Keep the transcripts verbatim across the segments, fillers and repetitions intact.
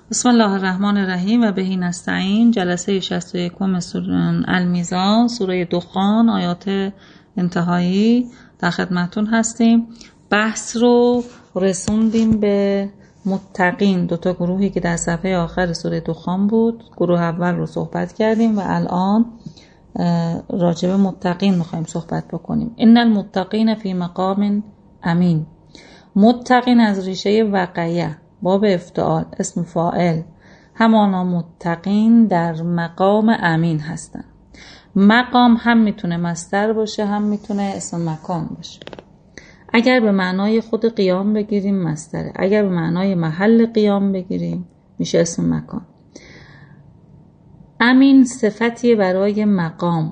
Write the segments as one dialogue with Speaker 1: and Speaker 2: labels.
Speaker 1: بسم الله الرحمن الرحیم و بهی نستعین. جلسه شصت و یکم سوره المیزان، سوره دخان، آیات انتهایی در خدمتون هستیم. بحث رو رسوندیم به متقین، دوتا گروهی که در صفحه آخر سوره دخان بود. گروه اول رو صحبت کردیم و الان راجع به متقین میخوایم صحبت بکنیم. ان المتقین فی مقام امین. متقین از ریشه وقیه، باب افتعال، اسم فاعل، همانا متقین در مقام امین هستن. مقام هم میتونه مصدر باشه، هم میتونه اسم مکان باشه. اگر به معنای خود قیام بگیریم مصدره، اگر به معنای محل قیام بگیریم میشه اسم مکان. امین صفتیه برای مقام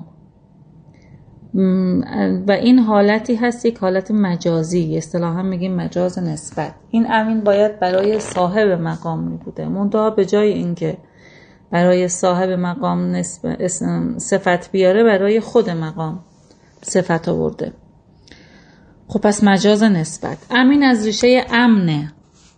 Speaker 1: و این حالتی هست، یک حالت مجازی، اصطلاحا میگیم مجاز نسبت. این امین باید برای صاحب مقام می بوده، منتها به جای اینکه برای صاحب مقام نسبت صفت بیاره، برای خود مقام صفت آورده. خب پس مجاز نسبت. امین از ریشه امنه،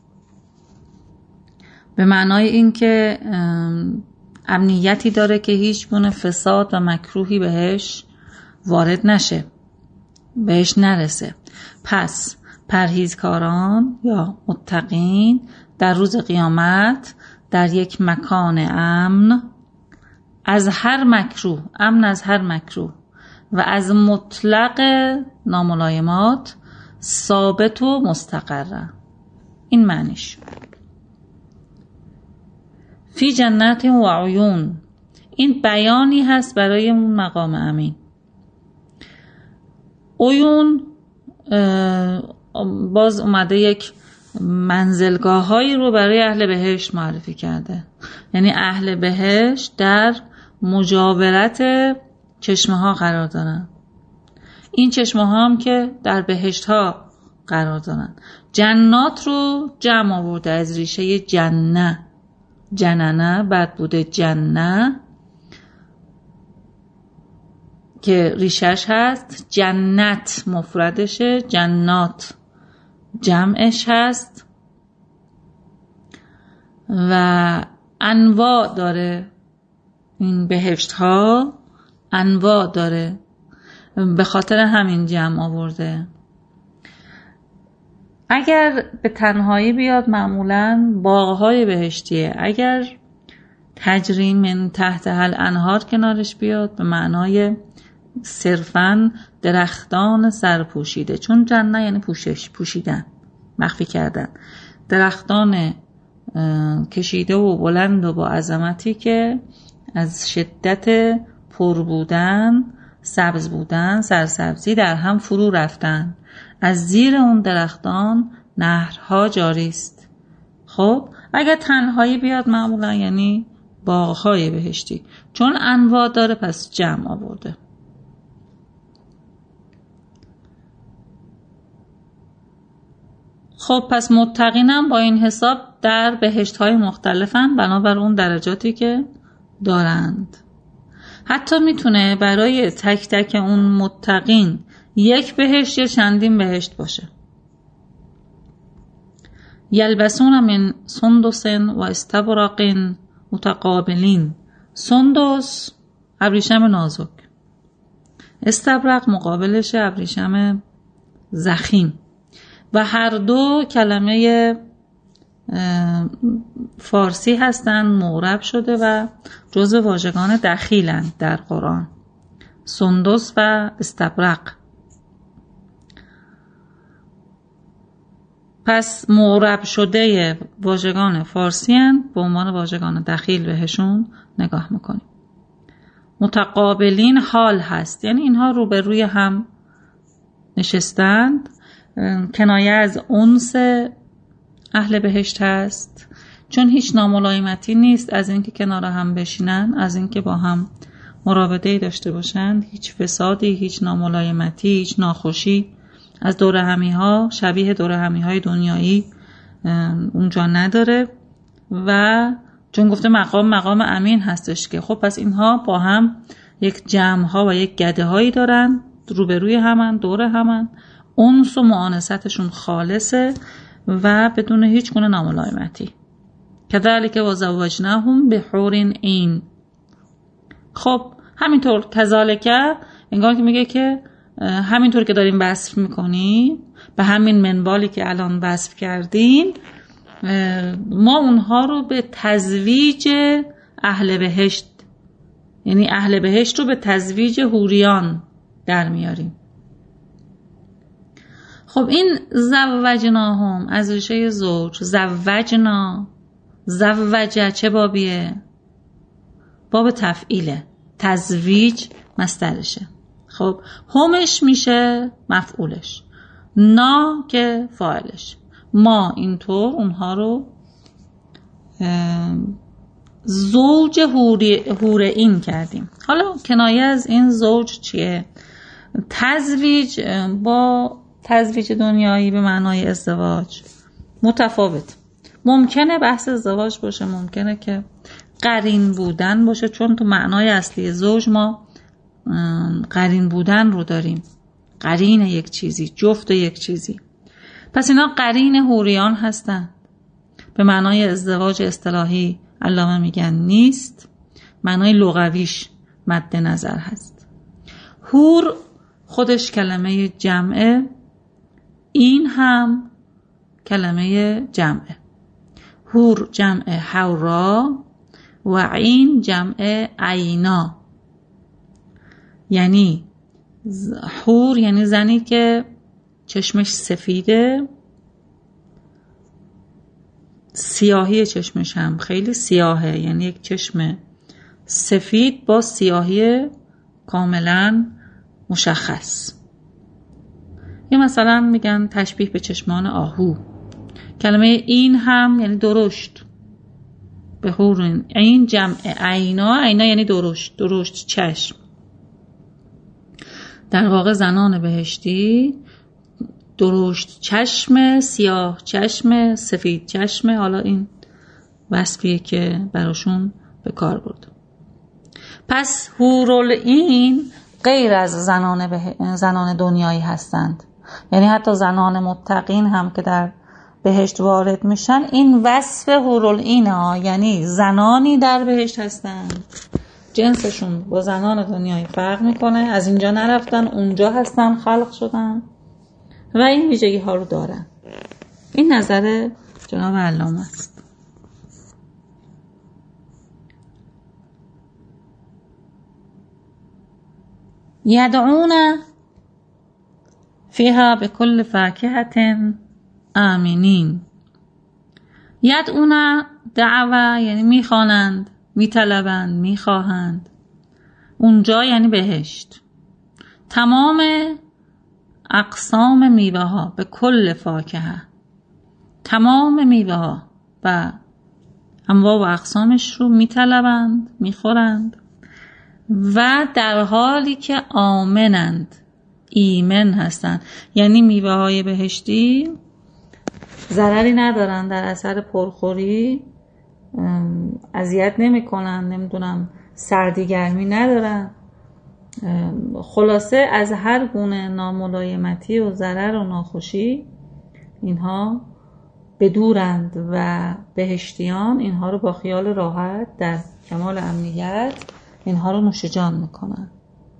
Speaker 1: به معنای اینکه امنیتی داره که هیچ گونه فساد و مکروهی بهش وارد نشه، بهش نرسه. پس پرهیزکاران یا متقین در روز قیامت در یک مکان امن از هر مکروه، امن از هر مکروه و از مطلق ناملایمات، ثابت و مستقره. این معنیش. فی جنت و عیون، این بیانی هست برای اون مقام امین. عیون باز اومده یک منزلگاه هایی رو برای اهل بهشت معرفی کرده، یعنی اهل بهشت در مجاورت چشمه ها قرار دارن. این چشمه ها هم که در بهشت ها قرار دارن. جنات رو جمع آورده از ریشه جنه، جننه بعد بوده جنه که ریشش هست، جنت مفردشه، جنات جمعش هست و انواع داره. این بهشت ها انواع داره، به خاطر همین جمع آورده. اگر به تنهایی بیاد معمولاً باغ‌های بهشتیه، اگر تجری من تحتها الانهار کنارش بیاد به معنای صرفاً درختان سرپوشیده، چون جنه یعنی پوشش، پوشیدن، مخفی کردن. درختان کشیده و بلند و با عظمتی که از شدت پر بودن، سبز بودن، سرسبزی در هم فرو رفتن. از زیر اون درختان نهرها جاری است. خب اگر تنهایی بیاد معمولا یعنی باغ‌های بهشتی، چون انواع داره پس جمع آورده. خب پس متقینم با این حساب در بهشت‌های مختلفن، بنابر اون درجاتی که دارند. حتی میتونه برای تک تک اون متقین یک بهشت یا چندین بهشت باشه. یلبسون من سندس و استبرق متقابلین. سندس ابریشم نازک، استبرق مقابلش ابریشم ضخیم و هر دو کلمه فارسی هستن، معرب شده و جزو واژگان دخیلند در قرآن. سندس و استبرق. پس معرب شده واژگان فارسی هستند، به عنوان واژگان دخیل بهشون نگاه میکنیم. متقابلین حال هست، یعنی اینها روبروی هم نشستند، کنایه از انس اهل بهشت هست، چون هیچ ناملایمتی نیست از اینکه کنار هم بشینن، از اینکه با هم مراوده‌ای داشته باشند. هیچ فسادی، هیچ ناملایمتی، هیچ ناخوشی از دور همی ها شبیه دور همی های دنیایی اونجا نداره. و چون گفته مقام مقام امین هستش که خب پس اینها با هم یک جمع ها و یک گده هایی دارن، روبروی همن، دور همن، انس و معانستشون خالصه و بدون هیچ گونه ناملایمتی. کذالک و زوجناهم بحور عین. خب همینطور کذالک انگار که میگه که همینطور که داریم وصف میکنیم به همین منوالی که الان وصف کردیم، ما اونها رو به تزویج اهل بهشت، یعنی اهل بهشت رو به تزویج حوریان در میاریم. خب این زوجناهم از ریشه زوج، زوجنا، زوجه چه بابیه؟ باب تفعیله، تزویج مصدرشه. خب همش میشه مفعولش، نا که فاعلش. ما اینطور اونها رو زوج حور عین کردیم. حالا کنایه از این زوج چیه؟ تزویج با تزویج دنیایی به معنای ازدواج متفاوت. ممکنه بحث ازدواج باشه، ممکنه که قرین بودن باشه، چون تو معنای اصلی زوج ما قرین بودن رو داریم، قرین یک چیزی، جفت یک چیزی. پس اینا قرین حوریان هستن. به معنای ازدواج اصطلاحی علامه میگن نیست، معنای لغویش مد نظر هست. حور خودش کلمه جمعه، این هم کلمه جمعه. حور جمع حورا و عین جمع عینا. یعنی حور یعنی زنی که چشمش سفیده، سیاهی چشمش هم خیلی سیاهه، یعنی یک چشم سفید با سیاهی کاملا مشخص. یا مثلا میگن تشبیه به چشمان آهو. کلمه این هم یعنی درشت، به حور این جمع عینا، عینا یعنی درشت، درشت چشم. در واقع زنان بهشتی درشت چشم، سیاه چشم، سفید چشم. حالا این وصفیه که براشون به کار برد. پس حورالعین غیر از زنان, به... زنان دنیایی هستند. یعنی حتی زنان متقین هم که در بهشت وارد میشن این وصف حورالعین ها، یعنی زنانی در بهشت هستند، جنسشون با زنان دنیایی فرق میکنه، از اینجا نرفتن اونجا هستن، خلق شدن و این ویژگی ها رو دارن. این نظر جناب علامه است. یدعون فیها بكل فاکهة آمنین. یدعون دعوه یعنی میخوانند، میطلبند، میخواهند. اونجا یعنی بهشت. تمام اقسام میوه ها به کل فاکهه، تمام میوه ها و انواع و اقسامش رو میطلبند، میخورند و در حالی که آمنند، ایمن هستند. یعنی میوه های بهشتی ضرری ندارن، در اثر پرخوری اذیت نمی کنن، نمیدونم سردی گرمی ندارن. خلاصه از هر گونه ناملایمتی و ضرر و ناخوشی اینها بدورند و بهشتیان اینها رو با خیال راحت در کمال امنیت اینها رو نوش جان میکنن.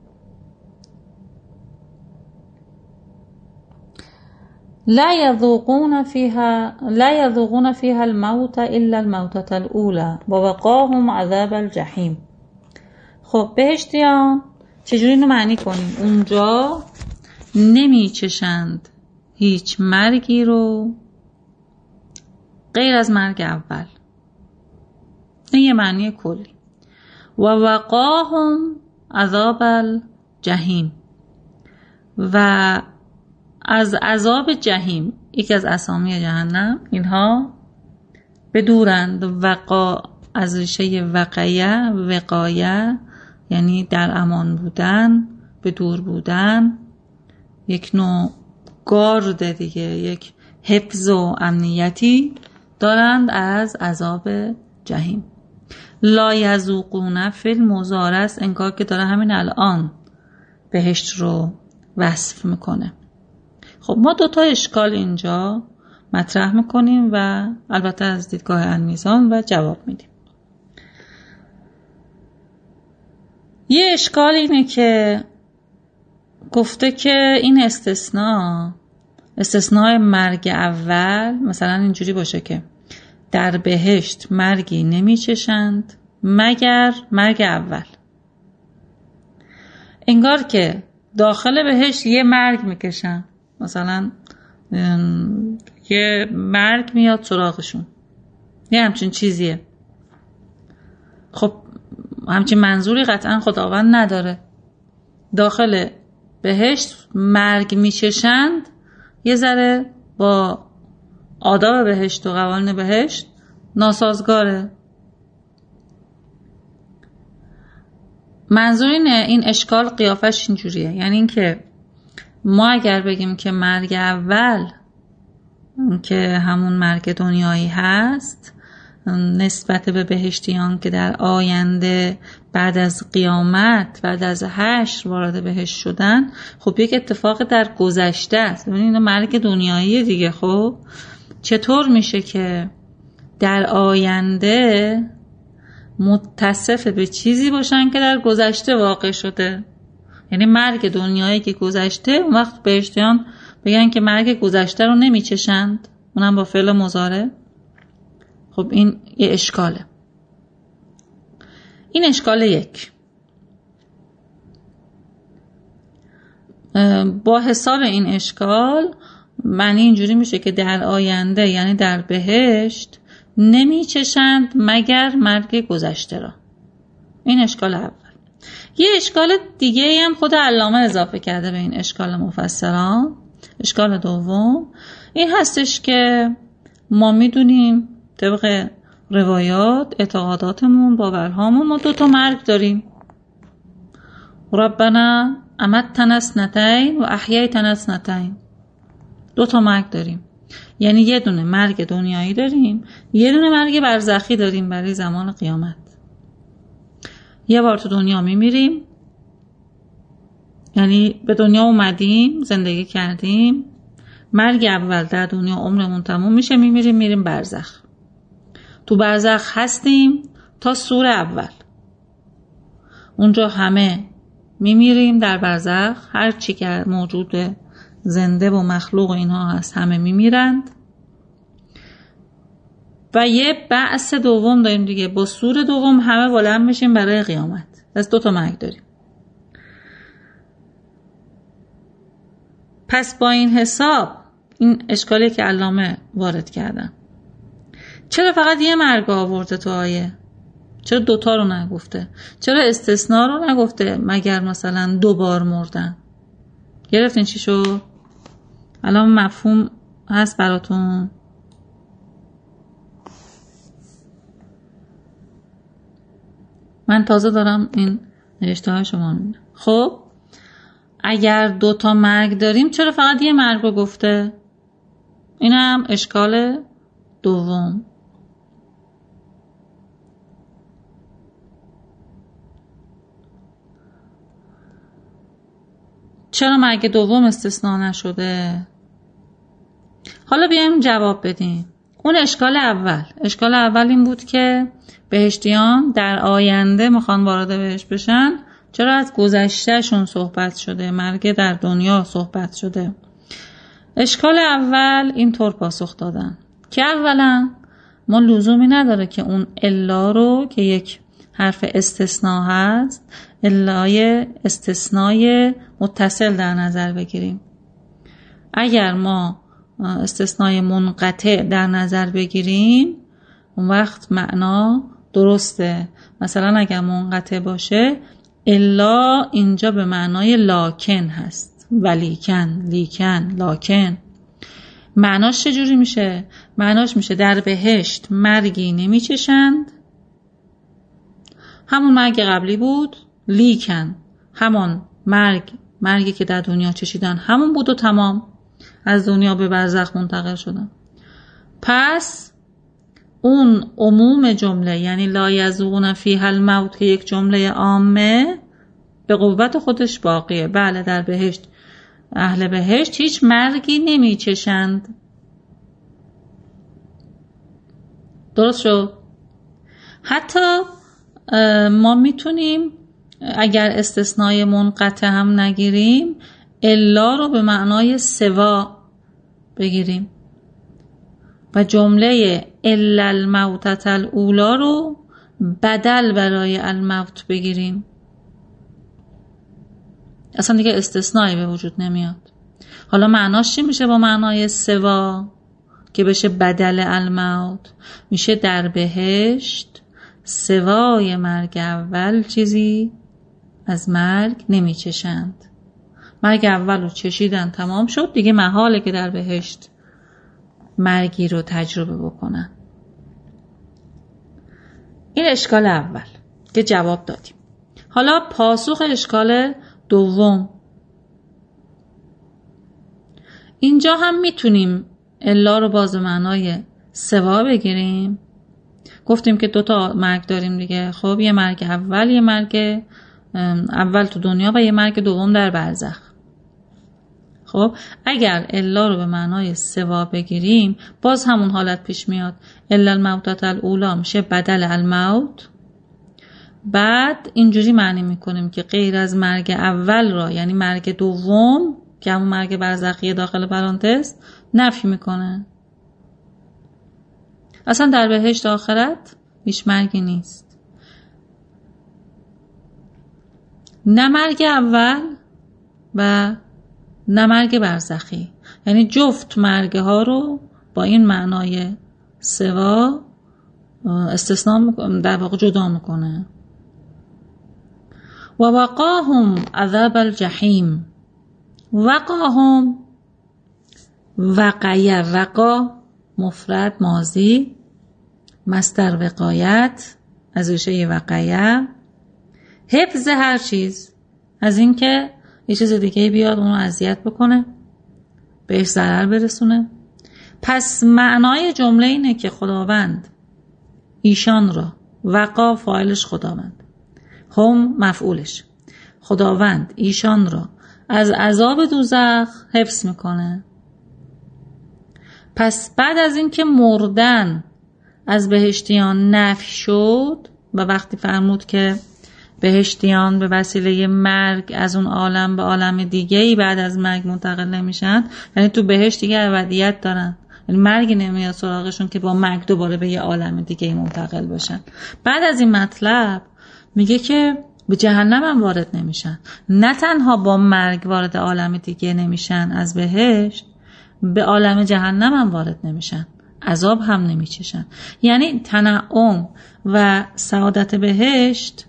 Speaker 1: لا يذوقون فيها لا يذوقون فيها الموت الا الموتة الاولى ووقاهم عذاب الجحیم. خب بهشتیان چجوری اینو معنی کنیم؟ اونجا نمی چشند هیچ مرگی رو غیر از مرگ اول. این یه معنی کلی. و وقاهم عذاب الجحیم، و از عذاب جهنم، یکی از اسامی جهنم، اینها بدورند. وقا از ریشه وقایه، وقایه یعنی در امان بودن، به دور بودن، یک نوع گارد دیگه، یک حفظ و امنیتی دارند از عذاب جهنم. لا یذوقون فی المضارع است، انگار که داره همین الان بهشت رو وصف میکنه. خب ما دوتا اشکال اینجا مطرح میکنیم و البته از دیدگاه المیزان و جواب میدیم. یه اشکال اینه که گفته که این استثناء استثناء مرگ اول مثلا اینجوری باشه که در بهشت مرگی نمیچشند مگر مرگ اول. انگار که داخل بهشت یه مرگ میکشن، مثلا یه مرگ میاد سراغشون، یه همچین چیزیه. خب همچین منظوری قطعا خداوند نداره. داخل بهشت مرگ میچشند یه ذره با آداب بهشت و قوانین بهشت ناسازگاره. منظور اینه، این اشکال قیافش اینجوریه، یعنی این که ما اگر بگیم که مرگ اول که همون مرگ دنیایی هست نسبت به بهشتیان که در آینده بعد از قیامت بعد از حشر وارد بهشت شدن، خب یک اتفاق در گذشته است. ببینید این مرگ دنیایی دیگه. خب چطور میشه که در آینده متصف به چیزی باشن که در گذشته واقع شده؟ یعنی مرگ دنیایی که گذشته، اون وقت بهشتیان بگن که مرگ گذشته رو نمیچشند، اونم با فعل مضارع. خب این یه اشکاله. این اشکال یک. با حساب این اشکال معنی اینجوری میشه که در آینده یعنی در بهشت نمیچشند مگر مرگ گذشته را. این اشکال اول. یه اشکال دیگه هم خود علامه اضافه کرده به این اشکال مفسران. اشکال دوم این هستش که ما میدونیم طبق روایات اعتقاداتمون باورهامون ما دو تا مرگ داریم. ربنا امتنا اثنتین و احییتنا اثنتین. دو تا مرگ داریم، یعنی یه دونه مرگ دنیایی داریم، یه دونه مرگ برزخی داریم برای زمان قیامت. یه بار تو دنیا میمیریم، یعنی به دنیا اومدیم زندگی کردیم، مرگ اول در دنیا عمرمون تموم میشه، میمیریم میریم برزخ. تو برزخ هستیم تا سور اول، اونجا همه میمیریم در برزخ، هر چی که موجود زنده و مخلوق و اینها هست همه میمیرند. و یه بعث دوم داریم دیگه، با سور دوم همه بلند میشیم برای قیامت. پس دو تا مرگ داریم. پس با این حساب این اشکالی که علامه وارد کردن، چرا فقط یه مرگ آورده تو آیه؟ چرا دوتا رو نگفته؟ چرا استثناء رو نگفته مگر مثلا دو بار مردن؟ گرفتین چی شو؟ الان مفهوم هست براتون؟ من تازه دارم این نوشته های شما رو میبینم. خب اگر دوتا مرگ داریم چرا فقط یه مرگ رو گفته؟ این هم اشکال دوم. چرا مرگ دوم استثناء نشده؟ حالا بیایم جواب بدیم. اون اشکال اول اشکال اول این بود که بهشتیان در آینده میخوان وارد بهشت بشن، چرا از گذشتهشون صحبت شده، مرگ در دنیا صحبت شده؟ اشکال اول اینطور پاسخ دادن که اولا ما لزومی نداره که اون الا رو که یک حرف استثناء هست، الای استثنای متصل در نظر بگیریم. اگر ما استثنای منقطع در نظر بگیریم اون وقت معنا درسته. مثلا اگر منقطع باشه الا اینجا به معنای لاکن هست، ولیکن، لیکن، لاکن. معناش چجوری میشه؟ معناش میشه در بهشت مرگی نمیچشند، همون مرگ قبلی بود، لیکن همون مرگ مرگی که در دنیا چشیدن همون بود و تمام، از دنیا به برزخ منتقل شدن. پس اون عموم جمله یعنی لا یذوقون فیها الموت که یک جمله عامه به قوت خودش باقیه. بله در بهشت اهل بهشت هیچ مرگی نمی چشند. درست شد؟ حتی ما میتونیم اگر استثنای منقطع هم نگیریم الا رو به معنای سوا بگیریم و جمله الا الموتة الاولی رو بدل برای الموت بگیریم. اصلا دیگه استثنایی به وجود نمیاد. حالا معناش چی میشه با معنای سوا که بشه بدل الموت؟ میشه در بهشت سوای مرگ اول چیزی از مرگ نمیچشند. مرگ اول رو چشیدن تمام شد، دیگه محاله که در بهشت مرگی رو تجربه بکنن. این اشکال اول که جواب دادیم. حالا پاسخ اشکال دوم. اینجا هم میتونیم الا رو باز معنای سوا بگیریم. گفتیم که دوتا مرگ داریم دیگه. خب یه مرگ اول، یه مرگ اول تو دنیا و یه مرگ دوم در برزخ. خب اگر الا رو به معنای سوا بگیریم باز همون حالت پیش میاد. الا الموتة الاولی میشه بدل الموت. بعد اینجوری معنی میکنیم که غیر از مرگ اول را، یعنی مرگ دوم که همون مرگ برزخی داخل پرانتز، نفی میکنه. اصلا در بهشت آخرت هیچ مرگی نیست، نه مرگ اول و نه مرگ برزخی. یعنی جفت مرگ ها رو با این معنای سوا استثناء در واقع جدا میکنه. و وقاهم عذاب الجحیم. وقاهم، وقایه، وقا مفرد ماضی، مصدر وقایت از ریشه وقایه، حفظ هر چیز از این که یه چیز دیگه بیاد اونو اذیت بکنه، بهش ضرر برسونه. پس معنای جمله اینه که خداوند ایشان را، وقا فاعلش خداوند، هم مفعولش، خداوند ایشان را از عذاب دوزخ حفظ میکنه. پس بعد از این که مردن از بهشتیان نفی شد و وقتی فرمود که بهشتیان به وسیله مرگ از اون عالم به عالم دیگه‌ای بعد از مرگ منتقل نمیشن، یعنی تو بهشت دیگه ابدیت دارن، یعنی مرگ نمیاد سراغشون که با مرگ دوباره به یه عالم دیگه‌ای منتقل بشن. بعد از این مطلب میگه که به جهنم هم وارد نمیشن. نه تنها با مرگ وارد عالم دیگه نمیشن از بهشت، به عالم جهنم هم وارد نمیشن، عذاب هم نمیچشن. یعنی تنعم و سعادت بهشت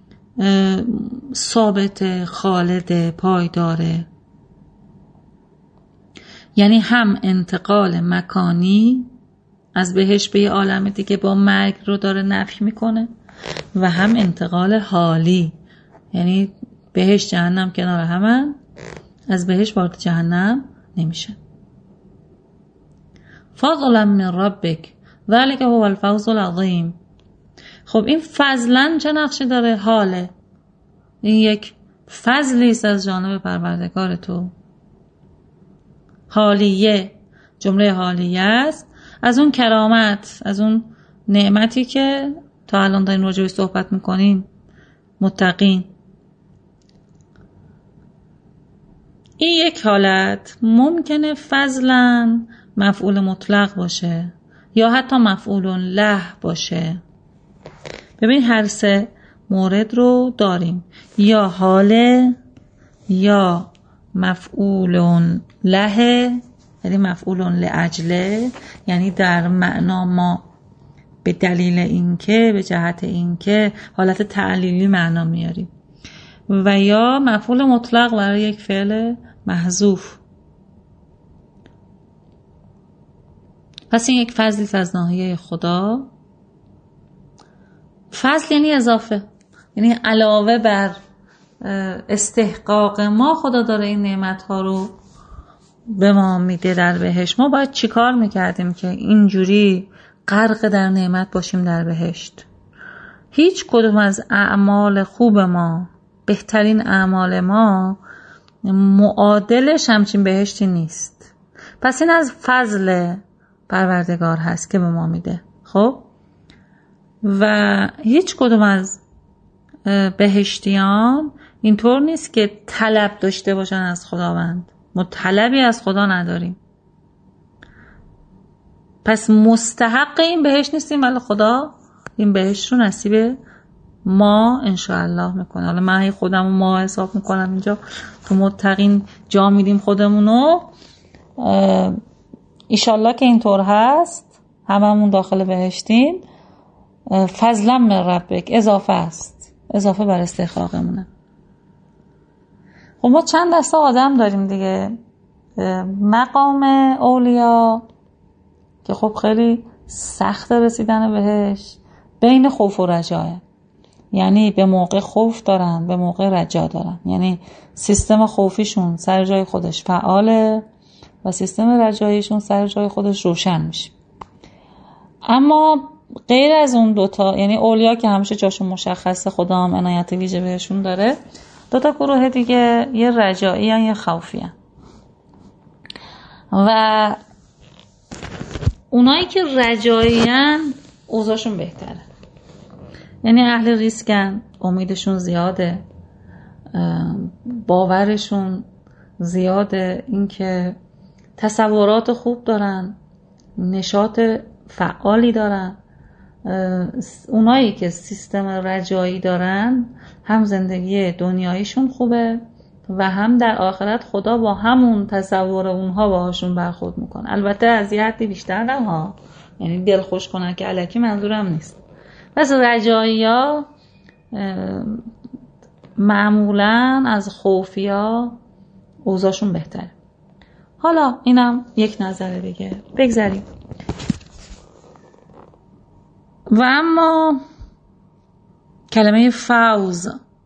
Speaker 1: ثابت، خالد، پایداره. یعنی هم انتقال مکانی از بهشت به یه عالم دیگه با مرگ رو داره نفی میکنه و هم انتقال حالی، یعنی بهشت جهنم کنار همن، از بهشت وارد جهنم نمیشه. فضلا من ربک ذلک هو الفوز العظیم. خب این فضلا چه نقشی داره؟ حاله. این یک فضلی است از جانب پروردگار تو. حالیه، جمله حالیه است از اون کرامت، از اون نعمتی که تا الان دارین راجع بهش صحبت میکنین، متقین. این یک حالت ممکنه فضلا مفعول مطلق باشه یا حتی مفعول له باشه. ببین هر سه مورد رو داریم، یا حاله یا مفعول له، یعنی مفعول لاجله، یعنی در معنا ما به دلیل اینکه، به جهت اینکه حالت تعلیلی معنا میاریم، و یا مفعول مطلق برای یک فعل محذوف. پس این یک فضل از ناحیه خدا. فضل یعنی اضافه، یعنی علاوه بر استحقاق ما خدا داره این نعمت‌ها رو به ما میده در بهشت. ما باید چی کار میکردیم که اینجوری غرق در نعمت باشیم در بهشت؟ هیچ کدوم از اعمال خوب ما، بهترین اعمال ما، معادلش همچین بهشتی نیست. پس این از فضل پروردگار هست که به ما میده. خب و هیچ کدوم از بهشتیان اینطور نیست که طلب داشته باشن از خداوند. ما طلبی از خدا نداریم، پس مستحق این بهشت نیستیم، ولی خدا این بهشت رو نصیب ما انشاءالله میکنه. حالا من خودم رو ما حساب میکنم اینجا تو متقین جا میدیم خودمونو، ایشالله که اینطور هست، هممون داخل بهشتیم. فضلا من ربک، اضافه است، اضافه بر استحقاقمونه. خب ما چند دسته آدم داریم دیگه. مقام اولیا که خب خیلی سخت رسیدن بهش، بین خوف و رجاه، یعنی به موقع خوف دارن به موقع رجا دارن، یعنی سیستم خوفیشون سر جای خودش فعاله و سیستم رجاییشون سر جای خودش روشن میشه. اما غیر از اون دوتا، یعنی اولیا که همیشه جاشون مشخصه، خدا هم عنایت ویژه بهشون داره، دوتا گروه دیگه یه رجایی هن یه خوفی هن. و اونایی که رجایی هن اوضاعشون بهتره، یعنی اهل ریسکن، امیدشون زیاده، باورشون زیاده، اینکه تصورات خوب دارن، نشاط فعالی دارن. اونایی که سیستم رجایی دارن هم زندگی دنیاییشون خوبه و هم در آخرت خدا با همون تصور اونها باهاشون برخورد میکنه. البته از یه حدی بیشتر نه ها، یعنی دل خوش کنن که الکی منظورم نیست. پس رجایی ها معمولاً از خوفی ها اوضاعشون بهتره. حالا اینم یک نظر دیگه، بگذاریم. و اما کلمه فوز،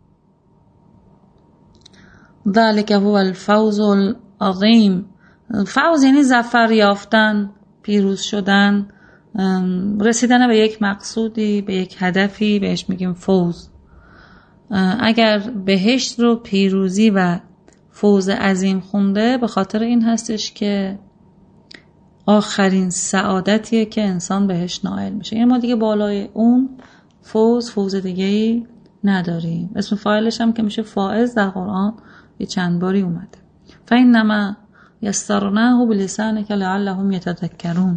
Speaker 1: ذلک هو الفوز العظیم. فوز یعنی ظفر یافتن، پیروز شدن، رسیدن به یک مقصودی، به یک هدفی، بهش میگیم فوز. اگر بهشت رو پیروزی و فوز عظیم خونده، به خاطر این هستش که آخرین سعادتیه که انسان بهش نائل میشه. یعنی ما دیگه بالای اون فوز فوز دیگه‌ای نداریم. اسم فاعلش هم که میشه فائز در قرآن یه چند باری اومده. فإنما یسرناه بلسانک لعلهم یتذکرون.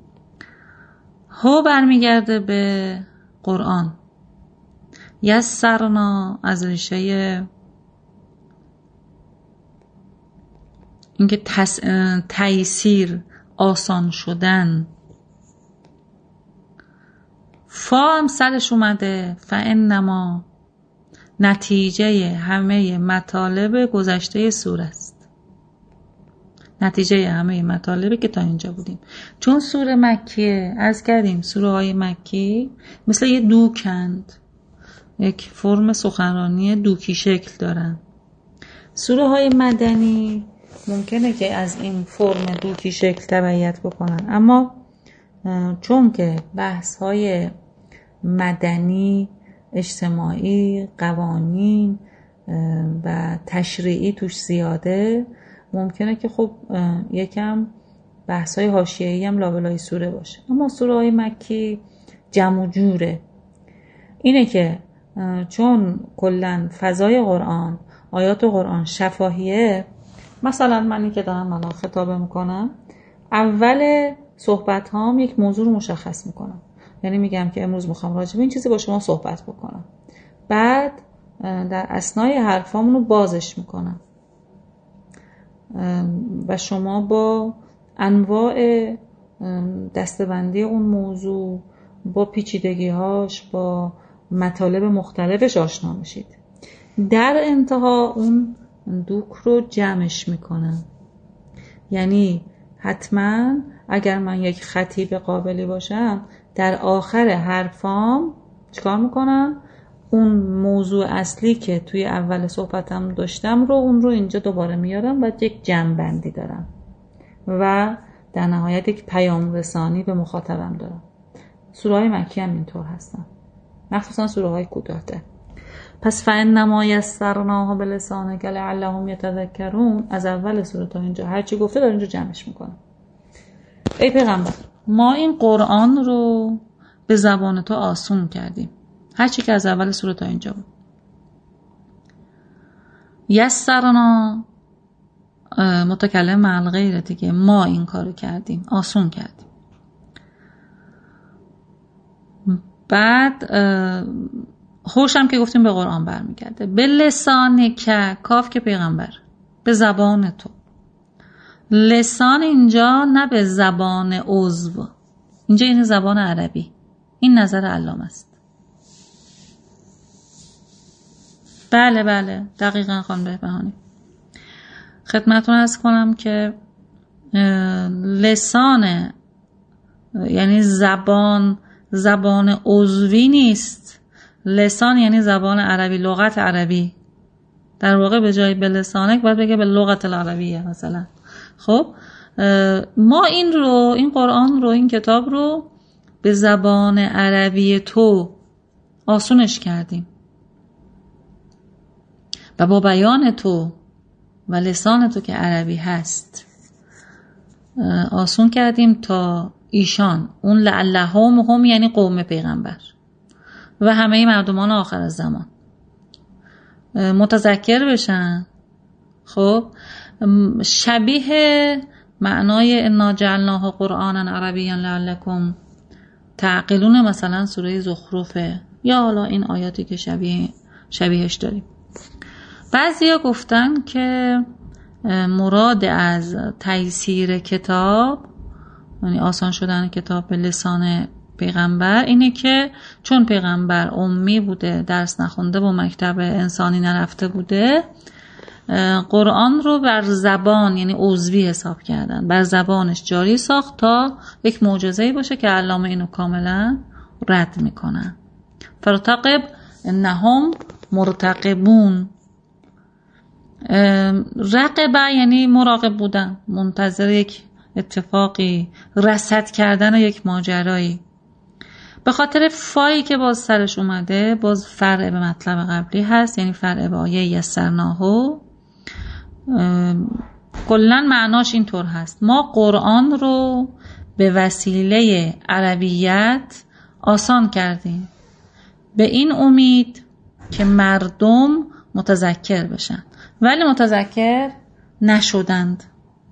Speaker 1: هو برمیگرده به قرآن. یسرنا از ریشه اینکه تس... تیسیر، آسان شدن. فا هم سرش اومده، فانما نتیجه همه مطالب گذشته سوره است. نتیجه همه مطالبی که تا اینجا بودیم. چون سوره مکیه، عرض کردیم سوره های مکی مثل یه دوکند، یک فرم سخنرانی دوکی شکل دارن. سوره های مدنی ممکنه که از این فرم دوکی شکل تبعیت بکنن، اما چون که بحث های مدنی، اجتماعی، قوانین و تشریعی توش زیاده، ممکنه که خب یکم بحث های حاشیه‌ای هم لابلای سوره باشه. اما سوره های مکی جمع و جوره. اینه که چون کلن فضای قرآن، آیات قرآن شفاهیه، مثلا منی که دارم الان خطابه میکنم، اول صحبت هام یک موضوع رو مشخص میکنم، یعنی میگم که امروز میخوام راجع به این چیزی با شما صحبت بکنم. بعد در اثنای حرفامون رو بازش میکنم و شما با انواع دسته‌بندی اون موضوع، با پیچیدگی‌هاش، با مطالب مختلفش آشنا میشید. در انتها اون دوک رو جمعش میکنم. یعنی حتما اگر من یک خطیب قابلی باشم، در آخر حرفام چیکار میکنم؟ اون موضوع اصلی که توی اول صحبتم داشتم رو اون رو اینجا دوباره میارم و یک جمع بندی دارم و در نهایت یک پیام رسانی به مخاطبم دارم. سوره های مکی هم اینطور هستن، مخصوصا سوره های کوتاه‌تر. پس فإنما یسرناه بلسانک لعلهم یتذکرون، از اول سوره تا اینجا هرچی گفته در اینجا جمعش میکنم. ای پیغمبر، ما این قرآن رو به زبان تو آسون کردیم. هرچی که از اول سوره تا اینجا بود. یسرنا متکلم مع الغیر دیگه، ما این کارو کردیم، آسون کردیم. بعد هوشم که گفتیم به قرآن برمیگرده. به لسان که، کاف که پیغمبر، به زبان تو. لسان اینجا نه به زبان عضو، اینجا این زبان عربی. این نظر علامه است. بله بله دقیقاً خانم بهبهانی. خدمتتون عرض کنم که لسان یعنی زبان، زبان عضوی نیست. لسان یعنی زبان عربی، لغت عربی. در واقع به جای به لسانک باید بگه به لغت العربیه مثلا. خب ما این رو، این قرآن رو، این کتاب رو به زبان عربی تو آسونش کردیم و با بیان تو و لسان تو که عربی هست آسون کردیم تا ایشان، اون لعلهم هم یعنی قوم پیغمبر و همه مردمان آخر زمان متذکر بشن. خب شبیه معنای انا جعلناه قرآنا عربیا لعلکم تعقلون مثلا سوره زخرفه، یا حالا این آیاتی که شبیه شبیهش داریم. بعضیا گفتن که مراد از تیسیر کتاب یعنی آسان شدن کتاب به لسان پیغمبر اینه که چون پیغمبر امی بوده، درس نخونده، با مکتب انسانی نرفته بوده، قرآن رو بر زبان یعنی عضوی حساب کردن، بر زبانش جاری ساخت تا یک معجزه‌ای باشه که علامه اینو کاملا رد میکنن. فرتقب انهم مرتقبون. رقبه یعنی مراقب بودن، منتظر یک اتفاقی، رصد کردن یک ماجرایی. به خاطر فایی که باز سرش اومده، باز فرع به مطلب قبلی هست، یعنی فرع به آیه یسرناهو. کلن معناش اینطور هست: ما قرآن رو به وسیله عربیت آسان کردیم به این امید که مردم متذکر بشن، ولی متذکر نشدند.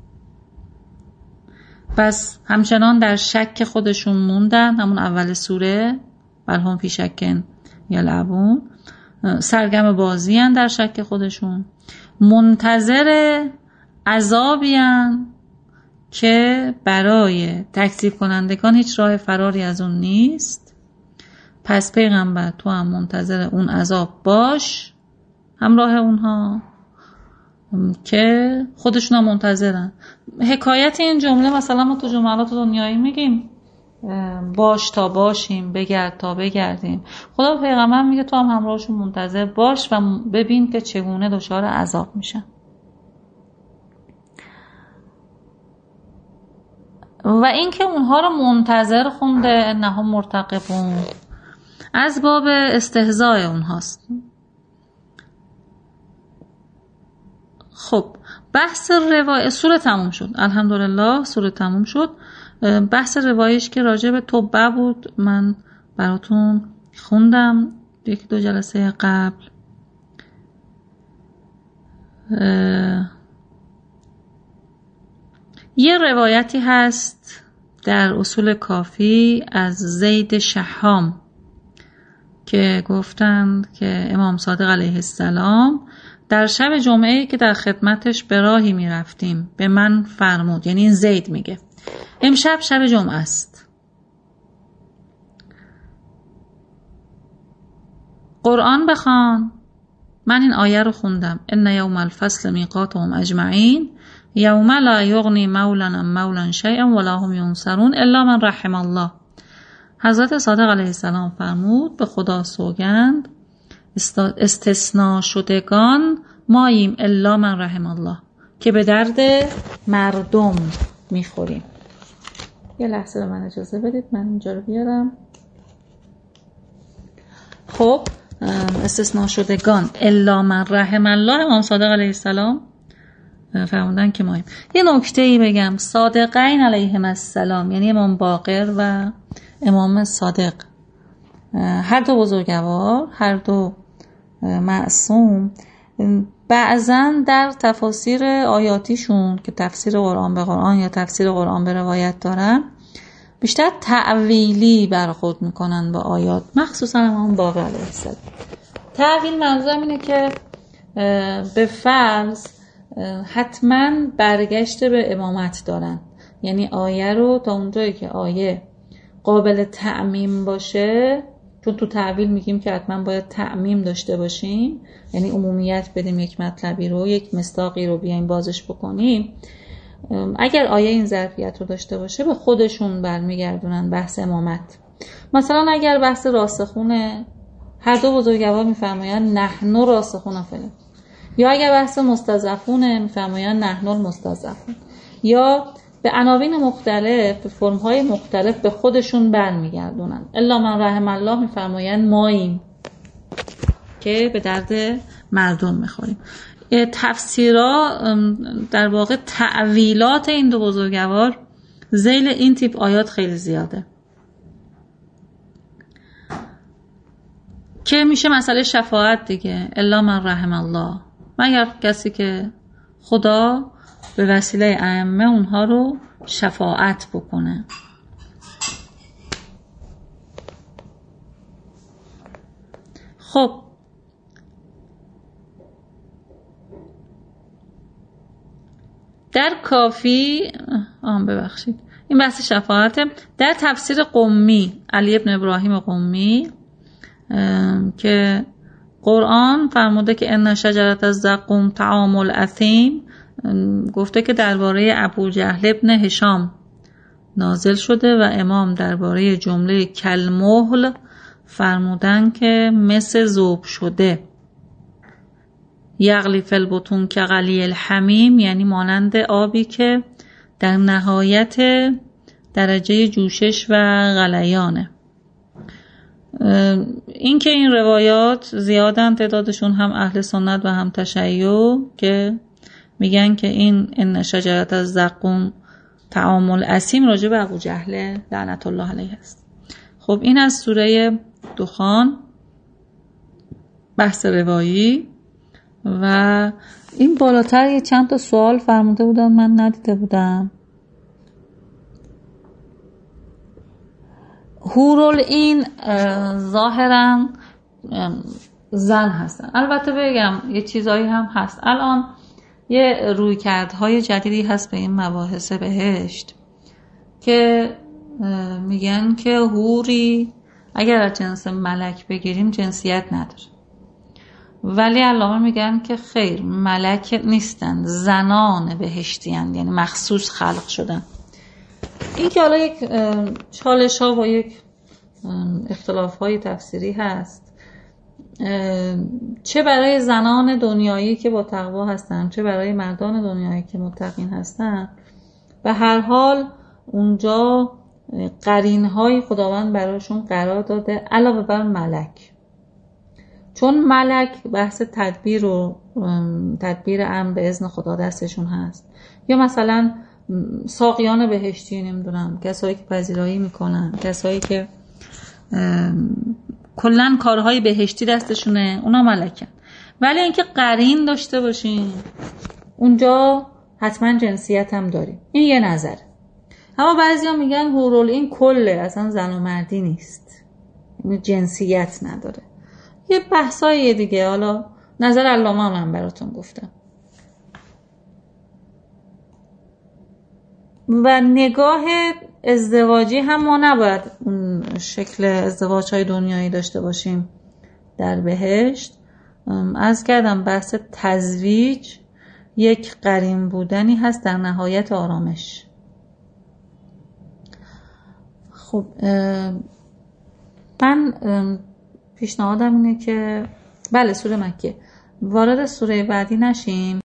Speaker 1: پس همچنان در شک خودشون موندن، همون اول سوره بل هم فی شکن یلعبون، سرگم بازی هن در شک خودشون، منتظر عذابی هن که برای تکذیب کنندگان هیچ راه فراری از اون نیست. پس پیغمبر تو هم منتظر اون عذاب باش، همراه اونها که خودشون هم منتظرن. حکایت این جمله مثلا ما تو جملات دنیایی میگیم باش تا باشیم، بگرد تا بگردیم. خدا پیغمبر میگه تو هم همراهشون منتظر باش و ببین که چگونه دچار عذاب میشن. و این که اونها رو منتظر خونده انهم مرتقبون از باب استهزاء اونهاست. خب بحث روایت سوره تموم شد، الحمدلله سوره تموم شد. بحث روایش که راجع به توبه بود من براتون خوندم یک دو جلسه قبل. یه روایتی هست در اصول کافی از زید شحام که گفتند که امام صادق علیه السلام در شب جمعه که در خدمتش به راهی می رفتیم به من فرمود، یعنی این زید میگه امشب شب جمعه است، قرآن بخوان. من این آیه رو خوندم: ان یوم الفصل میقاتهم اجمعین یوم لا یغنی مولا عن مولا شیئا ولا هم ینصرون الا من رحم الله. حضرت صادق علیه السلام فرمود به خدا سوگند استثناء شدگان ماییم الا من رحم الله، که به درد مردم میخوریم. یه لحظه به من اجازه بدید من اینجا رو بیارم. خب استثناء شدگان الا من رحم الله، امام صادق علیه السلام فرمودن که ماییم. یه نکته ای بگم، صادقین علیهم السلام یعنی امام باقر و امام صادق، هر دو بزرگوار، هر دو معصوم، بعضا در تفاسیر آیاتیشون که تفسیر قرآن به قرآن یا تفسیر قرآن به روایت دارن، بیشتر تعویلی برخورد میکنن با آیات، مخصوصا امام باقر علیه السلام. تعویل منظورم اینه که به فرض حتما برگشت به امامت دارن، یعنی آیه رو تا اونجایی که آیه قابل تعمیم باشه، چون تو تعویل میگیم که حتما باید تعمیم داشته باشیم، یعنی عمومیت بدیم یک مطلبی رو، یک مصداقی رو بیایم بازش بکنیم، اگر آیه این ظرفیت رو داشته باشه به خودشون برمیگردونن بحث امامت. مثلا اگر بحث راسخونه، هر دو بزرگوار میفرمایند نحن راسخون فلان، یا اگر بحث مستضعفونه میفرمایند نحن المستضعفون، یا به عناوین مختلف، به فرم‌های مختلف به خودشون برمیگردونن. الا من رحم الله میفرمایند ماییم که به درد مردم میخوریم. تفسیرها در واقع تعویلات این دو بزرگوار ذیل این تیپ آیات خیلی زیاده که میشه مسئله شفاعت دیگه، الا من رحم الله، مگر کسی که خدا به وسیله ائمه اونها رو شفاعت بکنه. خب در کافی آم ببخشید این بحث شفاعته. در تفسیر قمی علی ابن ابراهیم قمی که قرآن فرموده که ان شجرة الزقوم طعام الاثیم، گفته که درباره ابو جهل ابن هشام نازل شده و امام درباره جمله کلمهل فرمودن که مثل ذوب شده، یغلی فی البطون که غلی الحمیم، یعنی مانند آبی که در نهایت درجه جوشش و غلیانه. این که این روایات زیادن تعدادشون، هم اهل سنت و هم تشیع، که میگن که این ان شجرة الزقوم طعام الاثیم راجع به ابو جهل لعنت الله علیه است. خب این از سوره دخان بحث روایی. و این بالاتر یه چند تا سوال فرموده بودن من ندیده بودم. حورالعین ظاهرا زن هستن، البته بگم یه چیزایی هم هست. الان یه رویکردهای جدیدی هست به این مباحث بهشت که میگن که حوری اگر از جنس ملک بگیریم جنسیت نداره، ولی علامه میگن که خیر، ملک نیستن، زنان بهشتی هستند، یعنی مخصوص خلق شدن. این که حالا یک چالش ها و یک اختلاف های تفسیری هست، چه برای زنان دنیایی که با تقوا هستن، چه برای مردان دنیایی که متقین هستن، به هر حال اونجا قرین های خداوند براشون قرار داده علاوه بر ملک. چون ملک بحث تدبیر و تدبیر امر به اذن خدا دستشون هست، یا مثلا ساقیان بهشتی، نمیدونم کسایی که پذیرایی میکنن، کسایی که کلن کارهای بهشتی دستشونه، اونا ملکن. ولی اینکه قرین داشته باشین اونجا حتما جنسیت هم داریم، این یه نظره. اما بعضیا میگن حورالعین کله، اصلا زن و مردی نیست، جنسیت نداره. یه بحثای دیگه، حالا نظر علامه من براتون گفتم. و نگاه ازدواجی هم ما نباید اون شکل ازدواج های دنیایی داشته باشیم در بهشت. عرض کردم بحث تزویج یک قرین بودنی هست در نهایت آرامش. خب من پیشنهادم اینه که بله سوره مکه، وارد سوره بعدی نشیم.